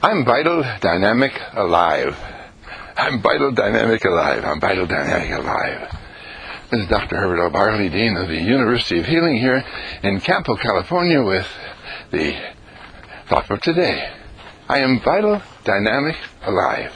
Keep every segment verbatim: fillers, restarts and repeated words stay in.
I'm vital, dynamic, alive. I'm vital, dynamic, alive. I'm vital, dynamic, alive. This is Doctor Herbert L. Barley, Dean of the University of Healing here in Campo, California, with the thought for today. I am vital, dynamic, alive.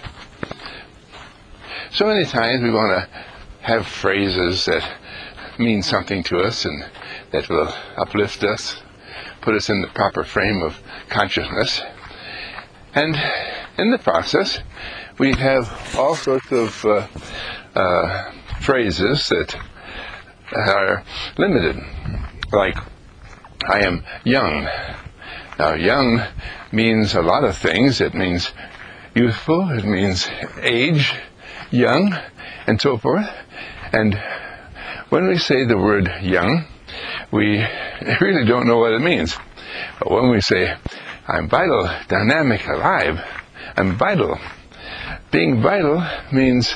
So many times we want to have phrases that mean something to us and that will uplift us, put us in the proper frame of consciousness. And in the process, we have all sorts of uh, uh, phrases that are limited, like, I am young. Now, young means a lot of things. It means youthful, it means age, young, and so forth. And when we say the word young, we really don't know what it means. But when we say, I'm vital, dynamic, alive, I'm vital. Being vital means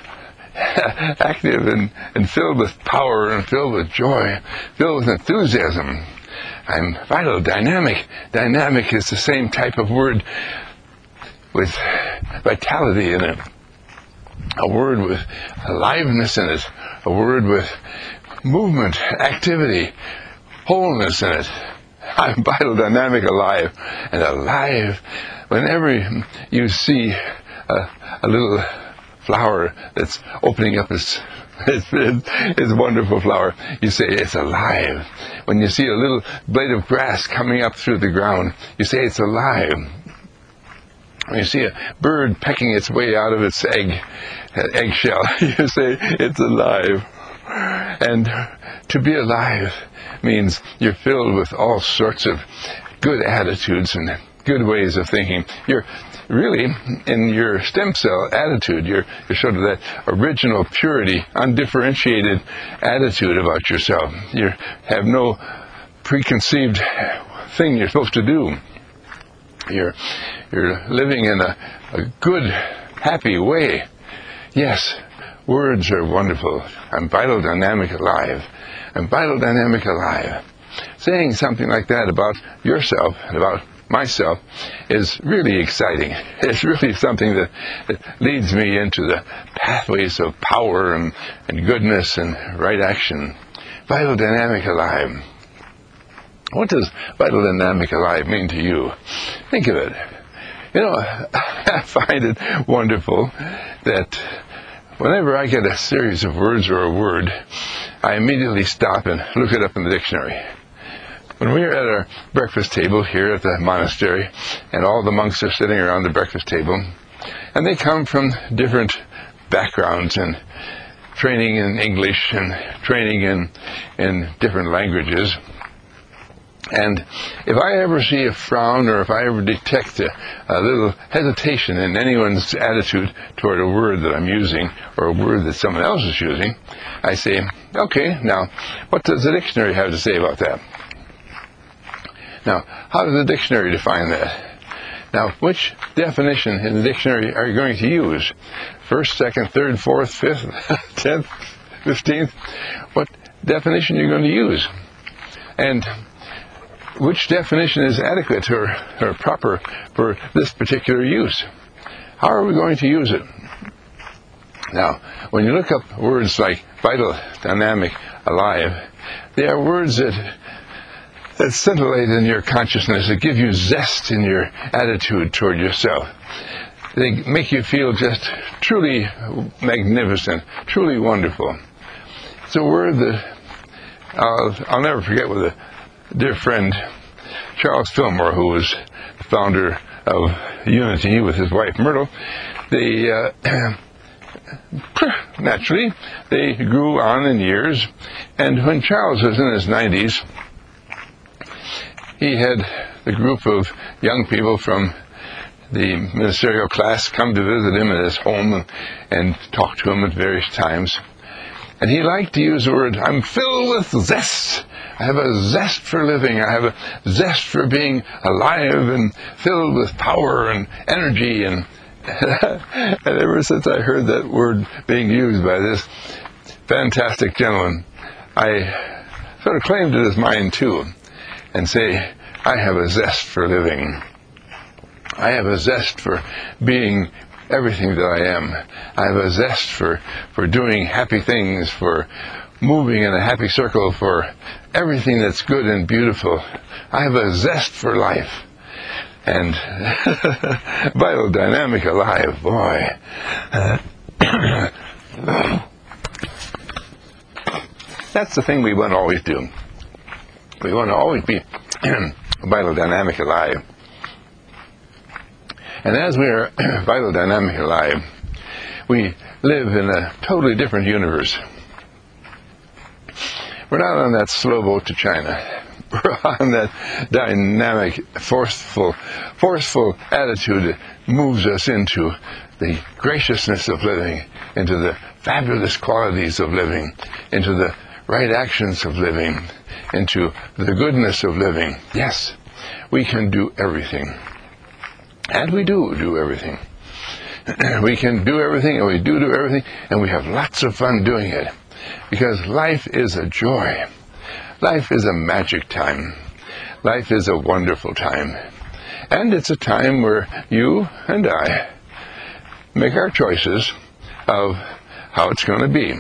active and, and filled with power and filled with joy, filled with enthusiasm. I'm vital, dynamic. Dynamic is the same type of word with vitality in it. A word with aliveness in it. A word with movement, activity, wholeness in it. I'm vital, dynamic, alive. And alive, whenever you see a, a little flower that's opening up its, its, its wonderful flower, you say it's alive. When you see a little blade of grass coming up through the ground, you say it's alive. When you see a bird pecking its way out of its egg, eggshell, you say it's alive. And to be alive means you're filled with all sorts of good attitudes and good ways of thinking. You're really, in your stem cell attitude, you're, you're sort of that original purity, undifferentiated attitude about yourself. You have no preconceived thing you're supposed to do. You're, you're living in a, a good, happy way. Yes, words are wonderful. I'm vital, dynamic, alive. I'm vital, dynamic, alive. Saying something like that about yourself and about myself is really exciting. It's really something that, that leads me into the pathways of power and, and goodness and right action. Vital, dynamic, alive. What does vital, dynamic, alive mean to you? Think of it. You know, I find it wonderful that whenever I get a series of words or a word, I immediately stop and look it up in the dictionary. When we're at our breakfast table here at the monastery, and all the monks are sitting around the breakfast table, and they come from different backgrounds and training in English and training in, in different languages. And if I ever see a frown or if I ever detect a, a little hesitation in anyone's attitude toward a word that I'm using or a word that someone else is using, I say, okay, now, what does the dictionary have to say about that? Now, how does the dictionary define that? Now, which definition in the dictionary are you going to use? First, second, third, fourth, fifth, tenth, fifteenth? What definition are you going to use? And which definition is adequate or, or proper for this particular use? How are we going to use it? Now, when you look up words like vital, dynamic, alive, they are words that that scintillate in your consciousness, that give you zest in your attitude toward yourself. They make you feel just truly magnificent, truly wonderful. It's a word that I'll, I'll never forget with a dear friend, Charles Fillmore, who was the founder of Unity with his wife Myrtle. They, uh, naturally, they grew on in years, and when Charles was in his nineties, he had a group of young people from the ministerial class come to visit him at his home and, and talk to him at various times. And he liked to use the word, I'm filled with zest. I have a zest for living. I have a zest for being alive and filled with power and energy. And, and ever since I heard that word being used by this fantastic gentleman, I sort of claimed it as mine too, and say, I have a zest for living. I have a zest for being everything that I am. I have a zest for, for doing happy things, for moving in a happy circle, for everything that's good and beautiful. I have a zest for life. And vital, dynamic, alive, boy. That's the thing we want to always do. We want to always be vital, dynamic, alive. And as we are vital, dynamic, alive, we live in a totally different universe. We're not on that slow boat to China. We're on that dynamic, forceful, forceful attitude that moves us into the graciousness of living, into the fabulous qualities of living, into the right actions of living, into the goodness of living. Yes, we can do everything. And we do do everything. We can do everything, and we do do everything, and we have lots of fun doing it. Because life is a joy. Life is a magic time. Life is a wonderful time. And it's a time where you and I make our choices of how it's going to be.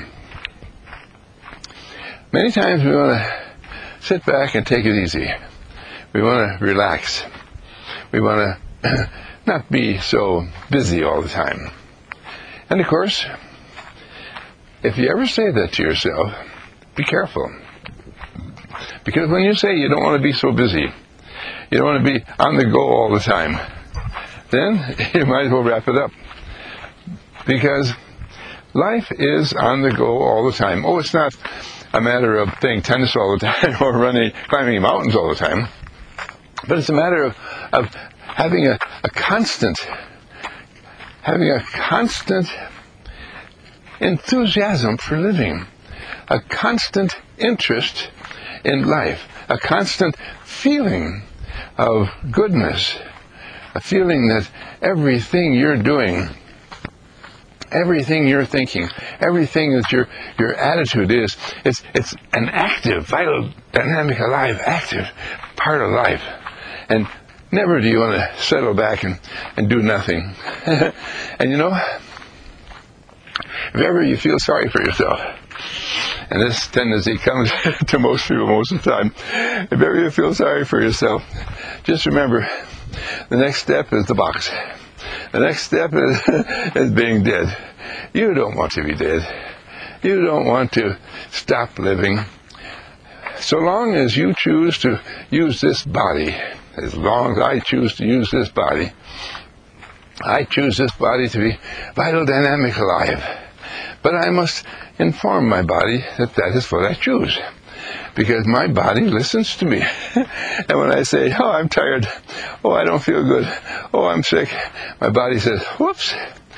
Many times we want to sit back and take it easy. We want to relax. We want to not be so busy all the time. And of course, if you ever say that to yourself, be careful. Because when you say you don't want to be so busy, you don't want to be on the go all the time, then you might as well wrap it up. Because life is on the go all the time. Oh, it's not a matter of playing tennis all the time or running, climbing mountains all the time, but it's a matter of, of having a, a constant, having a constant enthusiasm for living, a constant interest in life, a constant feeling of goodness, a feeling that everything you're doing, everything you're thinking, everything that your your attitude is, it's it's an active, vital, dynamic, alive, active part of life. And never do you want to settle back and, and do nothing. And you know, if ever you feel sorry for yourself, and this tendency comes to most people most of the time, if ever you feel sorry for yourself, just remember, the next step is the box. The next step is, is being dead. You don't want to be dead. You don't want to stop living. So long as you choose to use this body, as long as I choose to use this body, I choose this body to be vital, dynamic, alive. But I must inform my body that that is what I choose. Because my body listens to me. And when I say, oh, I'm tired, oh, I don't feel good, oh, I'm sick, my body says, whoops,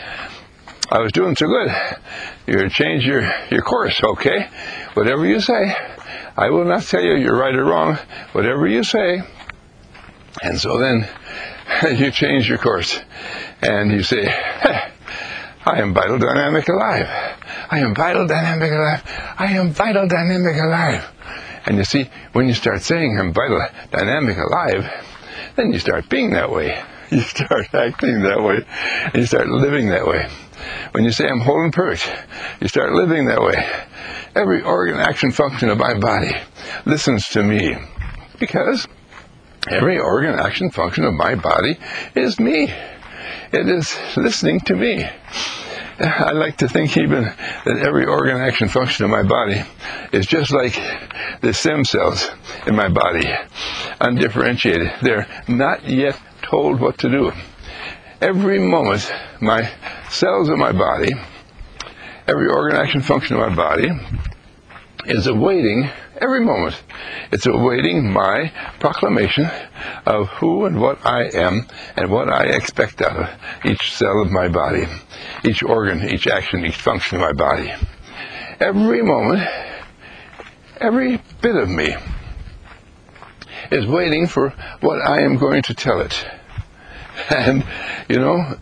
I was doing so good. You're going to change your, your course, okay? Whatever you say, I will not tell you you're right or wrong. Whatever you say. And so then you change your course. And you say, hey, I am vital, dynamic, alive. I am vital, dynamic, alive. I am vital, dynamic, alive. And you see, when you start saying I'm vital, dynamic, alive, then you start being that way. You start acting that way. And you start living that way. When you say I'm whole and perfect, you start living that way. Every organ, action, function of my body listens to me. Because every organ, action, function of my body is me. It is listening to me. I like to think even that every organ, action, function of my body is just like the stem cells in my body, undifferentiated. They're not yet told what to do. Every moment, my cells of my body, every organ, action, function of my body is awaiting, every moment, it's awaiting my proclamation of who and what I am and what I expect out of each cell of my body, each organ, each action, each function of my body. Every moment, every bit of me is waiting for what I am going to tell it. And, you know,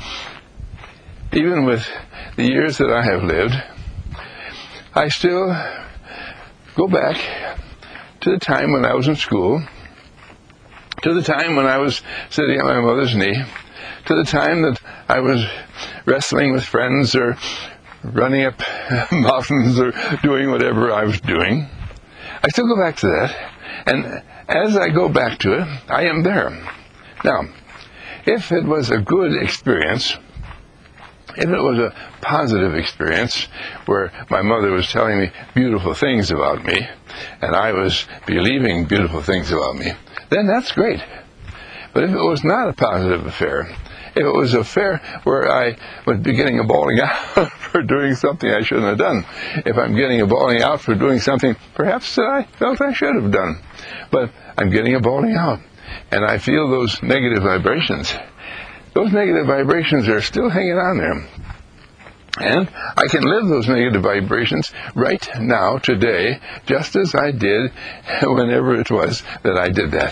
even with the years that I have lived, I still go back to the time when I was in school, to the time when I was sitting on my mother's knee, to the time that I was wrestling with friends or running up mountains or doing whatever I was doing. I still go back to that, and as I go back to it, I am there. Now, if it was a good experience, if it was a positive experience where my mother was telling me beautiful things about me, and I was believing beautiful things about me, then that's great. But if it was not a positive affair, if it was an affair where I would be getting a bawling out for doing something I shouldn't have done, if I'm getting a bawling out for doing something perhaps that I felt I should have done, but I'm getting a bawling out, and I feel those negative vibrations, those negative vibrations are still hanging on there. And I can live those negative vibrations right now, today, just as I did whenever it was that I did that.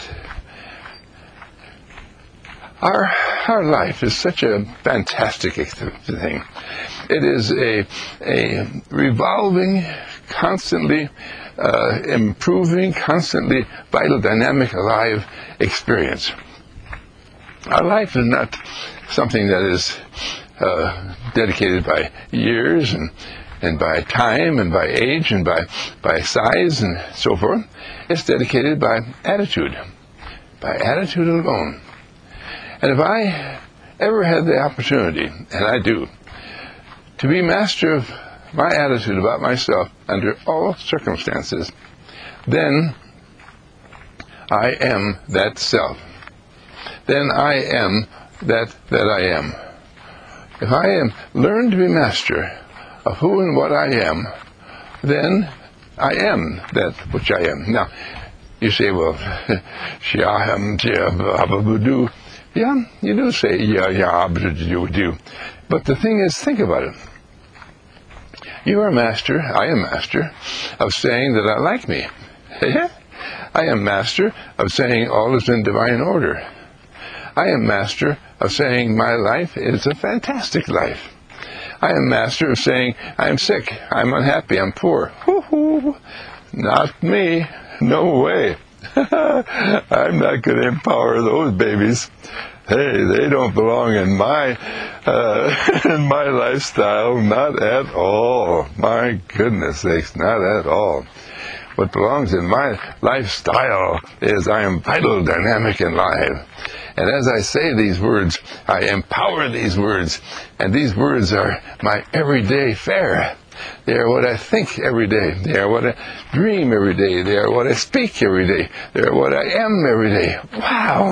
Our our life is such a fantastic thing. It is a a revolving, constantly uh, improving, constantly vital, dynamic, alive experience. Our life is not something that is uh, dedicated by years and and by time and by age and by by size and so forth. It's dedicated by attitude, by attitude alone. And if I ever had the opportunity, and I do, to be master of my attitude about myself under all circumstances, then I am that self. Then I am that that I am. If I am learn to be master of who and what I am, then I am that which I am. Now, you say, well, Shiaham Ababudu. Yeah, you do say, yeah, yeah, you do. But the thing is, think about it. You are master, I am master, of saying that I like me. I am master of saying all is in divine order. I am master of saying my life is a fantastic life. I am master of saying I'm sick, I'm unhappy, I'm poor. Hoo-hoo. Not me. No way. I'm not going to empower those babies. Hey, they don't belong in my uh, in my lifestyle, not at all. My goodness sakes, not at all. What belongs in my lifestyle is I am vital, dynamic, and live. And as I say these words, I empower these words, and these words are my everyday fare. They are what I think every day. They are what I dream every day. They are what I speak every day. They are what I am every day. Wow!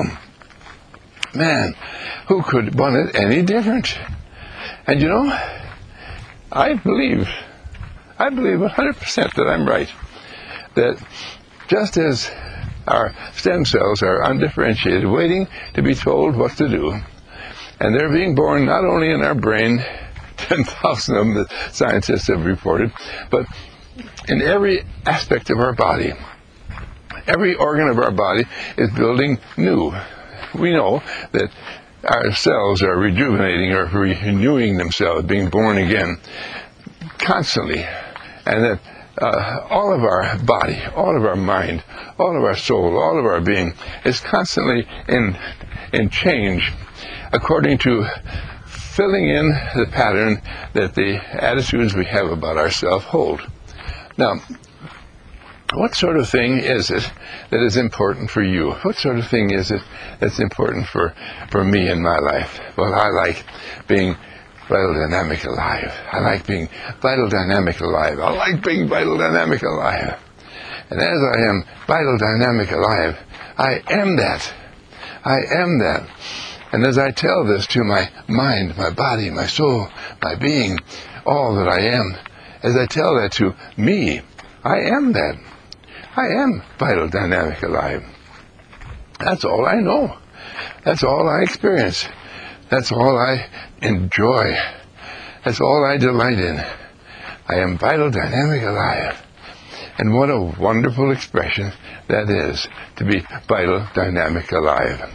Man, who could want it any different? And you know, I believe, I believe one hundred percent that I'm right. That just as our stem cells are undifferentiated, waiting to be told what to do, and they're being born not only in our brain, ten thousand of them that scientists have reported, but in every aspect of our body. Every organ of our body is building new. We know that our cells are rejuvenating or renewing themselves, being born again constantly, and that uh, all of our body, all of our mind, all of our soul, all of our being is constantly in in change according to filling in the pattern that the attitudes we have about ourselves hold. Now, what sort of thing is it that is important for you? What sort of thing is it that's important for, for me in my life? Well, I like being vital, dynamic, alive. I like being vital, dynamic, alive. I like being vital, dynamic, alive. And as I am vital, dynamic, alive, I am that. I am that. And as I tell this to my mind, my body, my soul, my being, all that I am, as I tell that to me, I am that. I am vital, dynamic, alive. That's all I know. That's all I experience. That's all I enjoy. That's all I delight in. I am vital, dynamic, alive. And what a wonderful expression that is, to be vital, dynamic, alive.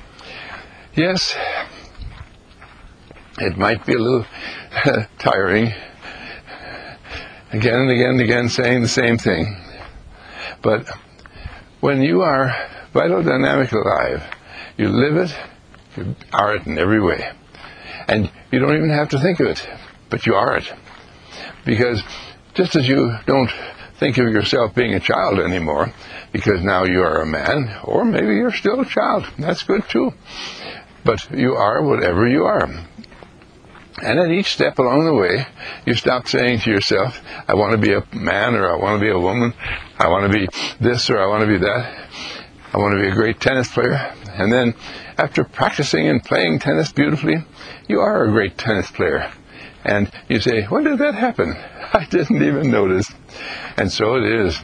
Yes, it might be a little tiring, again and again and again saying the same thing. But when you are vital, dynamic, alive. You live it, you are it in every way. And you don't even have to think of it, but you are it. Because just as you don't think of yourself being a child anymore, because now you are a man, or maybe you're still a child, that's good too. But you are whatever you are. And at each step along the way, you stop saying to yourself, I want to be a man, or I want to be a woman, I want to be this, or I want to be that, I want to be a great tennis player. And then, after practicing and playing tennis beautifully, you are a great tennis player. And you say, when did that happen? I didn't even notice. And so it is.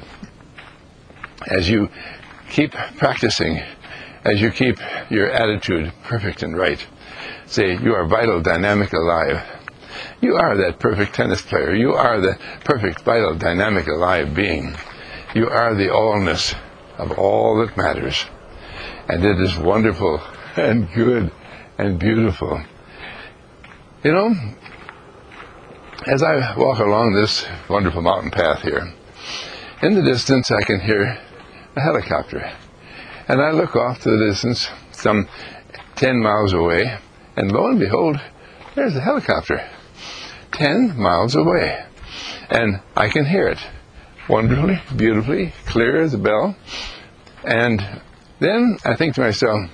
As you keep practicing, as you keep your attitude perfect and right, say, you are vital, dynamic, alive. You are that perfect tennis player. You are the perfect, vital, dynamic, alive being. You are the allness of all that matters. And it is wonderful and good and beautiful. You know, as I walk along this wonderful mountain path here, in the distance I can hear a helicopter. And I look off to the distance, some ten miles away, and lo and behold, there's a helicopter, ten miles away. And I can hear it wonderfully, beautifully, clear as a bell. And then I think to myself,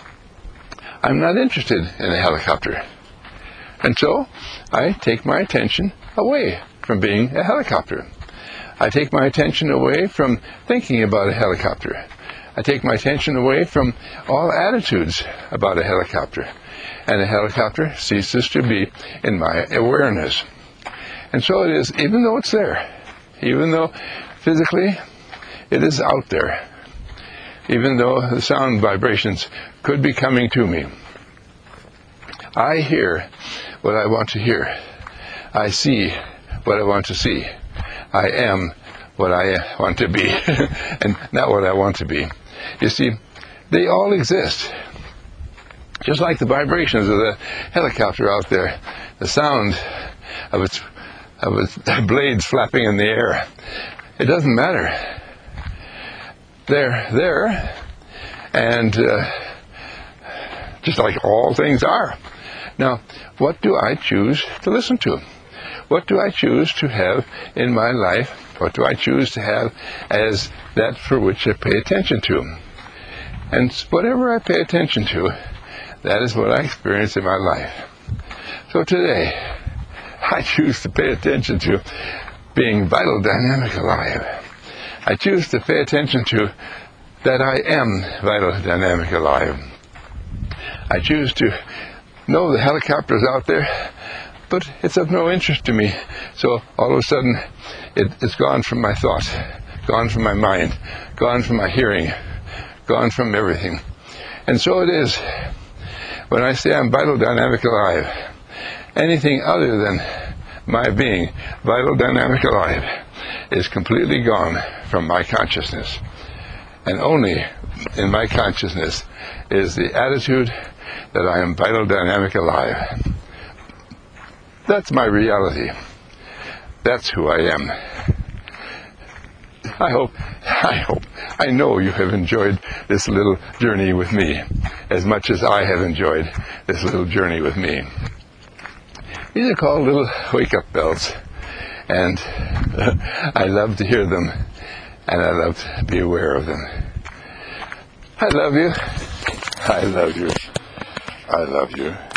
I'm not interested in a helicopter. And so I take my attention away from being a helicopter. I take my attention away from thinking about a helicopter. I take my attention away from all attitudes about a helicopter. And a helicopter ceases to be in my awareness. And so it is, even though it's there, even though physically it is out there, even though the sound vibrations could be coming to me, I hear what I want to hear. I see what I want to see. I am what I want to be, and not what I want to be. You see, they all exist. Just like the vibrations of the helicopter out there, the sound of its, of its blades flapping in the air. It doesn't matter. They're there, and uh, just like all things are. Now, what do I choose to listen to? What do I choose to have in my life? What do I choose to have as that for which I pay attention to? And whatever I pay attention to, that is what I experience in my life. So today, I choose to pay attention to being vital, dynamic, alive. I choose to pay attention to that I am vital, dynamic, alive. I choose to know the helicopter's out there, but it's of no interest to me. So all of a sudden, it, it's gone from my thoughts, gone from my mind, gone from my hearing, gone from everything. And so it is when I say I'm vital, dynamic, alive. Anything other than my being vital, dynamic, alive is completely gone from my consciousness. And only in my consciousness is the attitude that I am vital, dynamic, alive. That's my reality. That's who I am. I hope, I hope, I know you have enjoyed this little journey with me as much as I have enjoyed this little journey with me. These are called little wake-up bells, and I love to hear them, and I love to be aware of them. I love you. I love you. I love you.